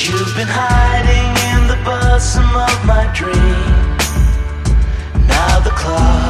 You've been hiding in the bosom of my dream. Now the clock